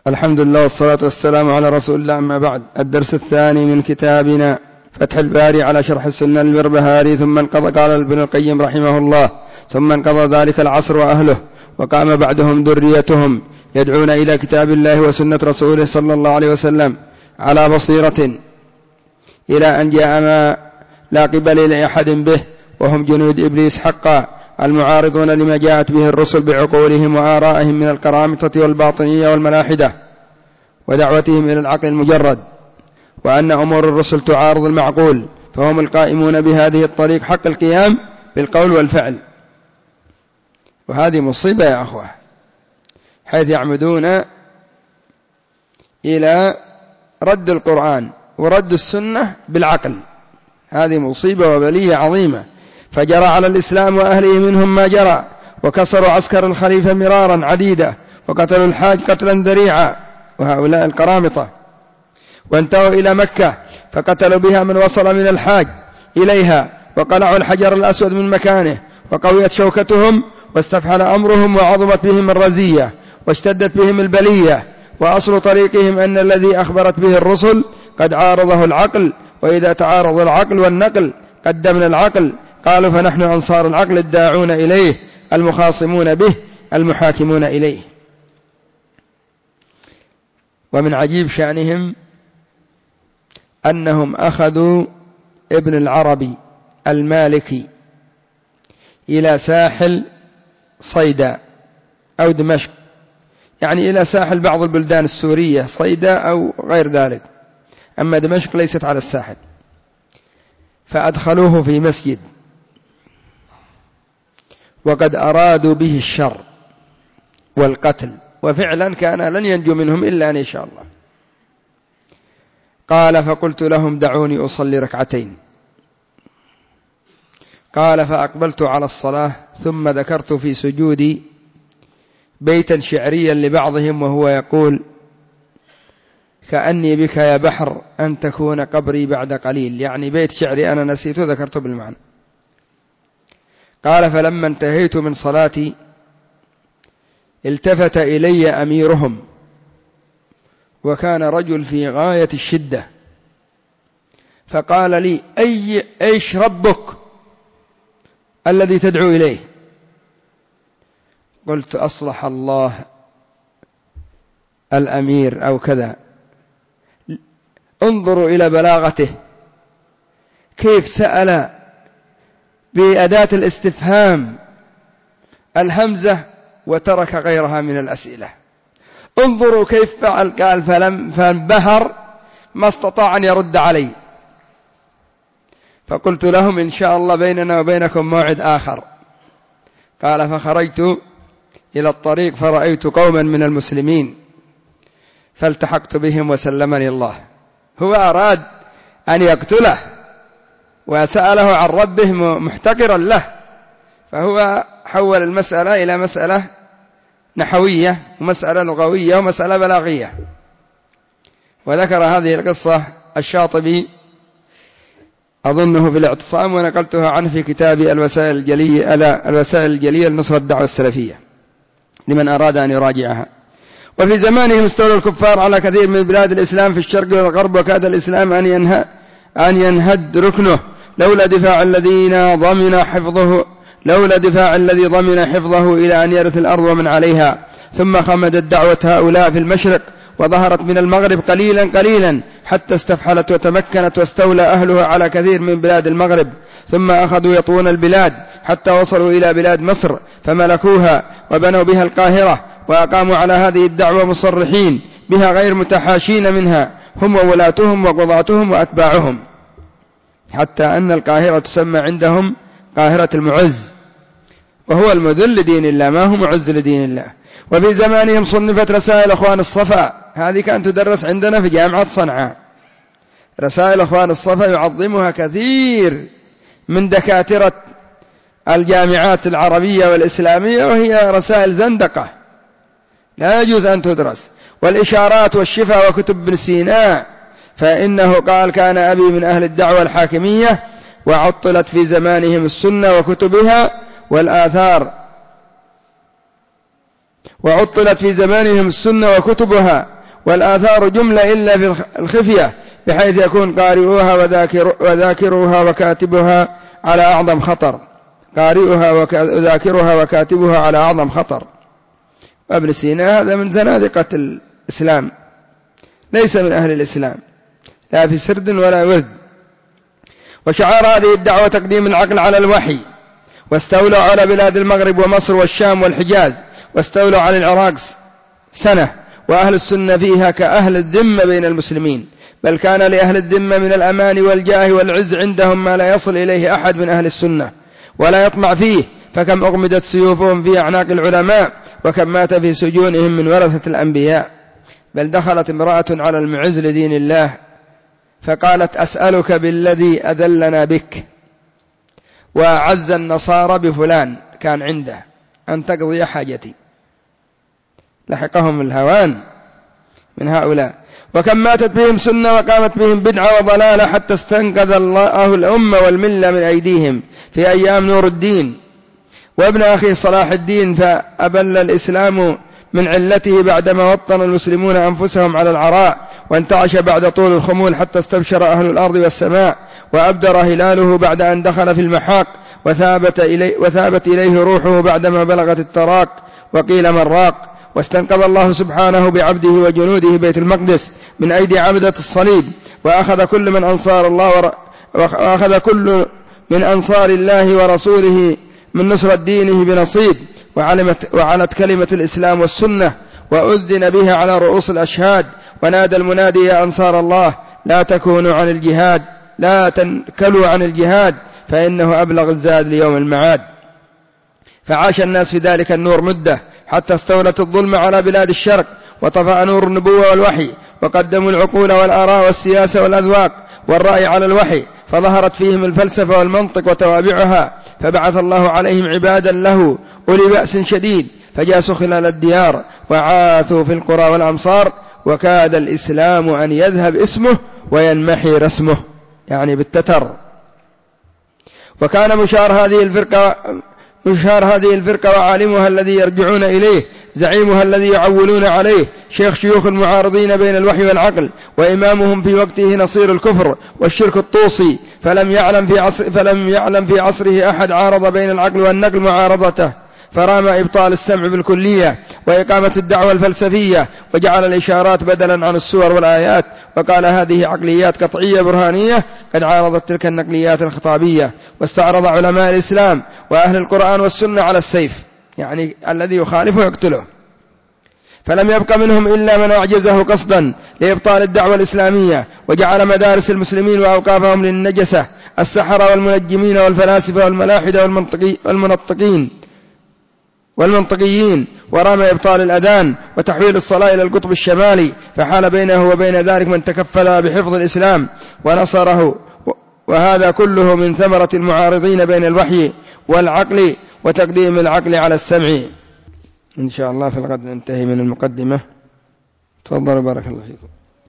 الحمد لله والصلاة والسلام على رسول الله. أما بعد، الدرس الثاني من كتابنا فتح الباري على شرح السنة البربهاري. ثم انقضى، قال ابن القيم رحمه الله: ثم انقضى ذلك العصر وأهله، وقام بعدهم ذريتهم يدعون إلى كتاب الله وسنة رسوله صلى الله عليه وسلم على بصيرة، إلى أن جاء ما لا قبل لأحد به، وهم جنود إبليس حقا، المعارضون لما جاءت به الرسل بعقولهم وآرائهم من القرامطة والباطنية والملاحدة ودعوتهم إلى العقل المجرد، وأن أمور الرسل تعارض المعقول، فهم القائمون بهذه الطريق حق القيام بالقول والفعل. وهذه مصيبة يا أخوة، حيث يعمدون إلى رد القرآن ورد السنة بالعقل. هذه مصيبة وبلية عظيمة. فجرى على الإسلام وأهله منهم ما جرى، وكسروا عسكر الخليفة مرارا عديدة، وقتلوا الحاج قتلا ذريعا، وهؤلاء القرامطة، وانتهوا إلى مكة فقتلوا بها من وصل من الحاج إليها، وقلعوا الحجر الأسود من مكانه، وقويت شوكتهم واستفحل أمرهم، وعظمت بهم الرزية واشتدت بهم البلية. وأصل طريقهم أن الذي أخبرت به الرسل قد عارضه العقل، وإذا تعارض العقل والنقل قدمنا العقل. قالوا: فنحن أنصار العقل الداعون إليه المخاصمون به المحاكمون إليه. ومن عجيب شأنهم أنهم أخذوا ابن العربي المالكي إلى ساحل صيدا أو دمشق، يعني إلى ساحل بعض البلدان السورية، صيدا أو غير ذلك، أما دمشق ليست على الساحل. فأدخلوه في مسجد، وقد أرادوا به الشر والقتل، وفعلا كان لن ينجو منهم إلا أن يشاء الله. قال: فقلت لهم: دعوني أصلي ركعتين. قال: فأقبلت على الصلاة، ثم ذكرت في سجودي بيتا شعريا لبعضهم وهو يقول: كأني بك يا بحر أن تكون قبري بعد قليل، يعني بيت شعري أنا نسيته ذكرته بالمعنى. قال: فلما انتهيت من صلاتي التفت إلي أميرهم، وكان رجل في غاية الشدة، فقال لي: أيش ربك الذي تدعو إليه؟ قلت: أصلح الله الأمير أو كذا. انظروا إلى بلاغته، كيف سأل بأداة الاستفهام الهمزة وترك غيرها من الأسئلة. انظروا كيف فعل. قال: فانبهر، ما استطاع أن يرد علي. فقلت لهم: إن شاء الله بيننا وبينكم موعد آخر. قال: فخرجت إلى الطريق فرأيت قوما من المسلمين فالتحقت بهم وسلمني الله. هو أراد أن يقتله وسأله عن ربه محتقرا له، فهو حول المسألة إلى مسألة نحوية ومسألة لغوية ومسألة بلاغية. وذكر هذه القصة الشاطبي أظنه في الاعتصام، ونقلتها عنه في كتاب الوسائل الجلية لنصرة الدعوة السلفية لمن أراد أن يراجعها. وفي زمانهم استولى الكفار على كثير من بلاد الإسلام في الشرق والغرب، وكاد الإسلام أن ينهد ركنه لولا دفاع الذي ضمن حفظه إلى أن يرث الأرض ومن عليها. ثم خمدت دعوة هؤلاء في المشرق، وظهرت من المغرب قليلا قليلا، حتى استفحلت وتمكنت، واستولى أهلها على كثير من بلاد المغرب. ثم أخذوا يطوون البلاد حتى وصلوا إلى بلاد مصر فملكوها وبنوا بها القاهرة، وأقاموا على هذه الدعوة مصرحين بها غير متحاشين منها، هم وولاتهم وقضاتهم وأتباعهم، حتى أن القاهرة تسمى عندهم قاهرة المعز، وهو المذل لدين الله، ما هو معز لدين الله. وفي زمانهم صنفت رسائل أخوان الصفا، هذه كانت تدرس عندنا في جامعة صنعاء. رسائل أخوان الصفا يعظمها كثير من دكاترة الجامعات العربية والإسلامية، وهي رسائل زندقة لا يجوز أن تدرس. والإشارات والشفا وكتب ابن سينا، فإنه قال: كان أبي من أهل الدعوة الحاكمية، وعطلت في زمانهم السنة وكتبها والآثار، وعطلت في زمانهم السنة وكتبها والآثار جملة إلا في الخفية، بحيث يكون قارئوها وذاكروها وكاتبها على أعظم خطر. قارئها وذاكرها وكاتبها على أعظم خطر. وابن سينا هذا من زنادقة الإسلام، ليس من أهل الإسلام لا في سرد ولا ورد. وشعار هذه الدعوة تقديم العقل على الوحي. واستولوا على بلاد المغرب ومصر والشام والحجاز، واستولوا على العراق سنة، وأهل السنة فيها كأهل الذمة بين المسلمين، بل كان لأهل الذمة من الأمان والجاه والعز عندهم ما لا يصل إليه أحد من أهل السنة ولا يطمع فيه. فكم أغمدت سيوفهم في أعناق العلماء، وكم مات في سجونهم من ورثة الأنبياء. بل دخلت امرأة على المعز لدين الله فقالت: أسألك بالذي أذلنا بك وأعز النصارى بفلان كان عنده أن تقضي حاجتي. لحقهم الهوان من هؤلاء. وكم ماتت بهم سنة وقامت بهم بدعة وضلالة، حتى استنقذ الله الأمة والملة من أيديهم في أيام نور الدين وابن أخي صلاح الدين، فأبل الإسلام من علته بعدما وطن المسلمون أنفسهم على العراء، وانتعش بعد طول الخمول حتى استبشر أهل الأرض والسماء، وأبدر هلاله بعد أن دخل في المحاق، وثابت إليه روحه بعدما بلغت التراق وقيل من راق. واستنقذ الله سبحانه بعبده وجنوده بيت المقدس من أيدي عبدة الصليب، وأخذ كل من أنصار الله ورسوله من نصرة دينه بنصيب. وعلت كلمة الإسلام والسنة، وأذن بها على رؤوس الأشهاد. ونادى المنادي: يا أنصار الله لا تنكلوا عن الجهاد فإنه أبلغ الزاد ليوم المعاد. فعاش الناس في ذلك النور مدة، حتى استولت الظلم على بلاد الشرق، وطفأ نور النبوة والوحي، وقدموا العقول والآراء والسياسة والأذواق والرأي على الوحي، فظهرت فيهم الفلسفة والمنطق وتوابعها. فبعث الله عليهم عبادا له أولي بأس شديد، فجاسوا خلال الديار وعاثوا في القرى والأمصار، وكاد الإسلام أن يذهب اسمه وينمحي رسمه، يعني بالتتر. وكان مشار هذه الفرقة وعالمها الذي يرجعون إليه، زعيمها الذي يعولون عليه، شيخ شيوخ المعارضين بين الوحي والعقل، وإمامهم في وقته نصير الكفر والشرك الطوسي، فلم يعلم في عصره أحد عارض بين العقل والنقل معارضته، فرام إبطال السمع بالكلية وإقامة الدعوة الفلسفية، وجعل الإشارات بدلا عن السور والآيات، وقال هذه عقليات قطعية برهانية قد عارضت تلك النقليات الخطابية. واستعرض علماء الإسلام وأهل القرآن والسنة على السيف، يعني الذي يخالفه يقتله، فلم يبق منهم إلا من أعجزه قصدا لإبطال الدعوة الإسلامية، وجعل مدارس المسلمين وأوقافهم للنجسة، السحرة والمنجمين والفلاسفة والملاحدة والمنطقيين، ورام إبطال الأذان وتحويل الصلاة إلى القطب الشمالي، فحال بينه وبين ذلك من تكفل بحفظ الإسلام ونصره. وهذا كله من ثمرة المعارضين بين الوحي والعقل، وتقديم العقل على السمع. إن شاء الله في الغد ننتهي من المقدمة. تفضلوا بارك الله فيكم.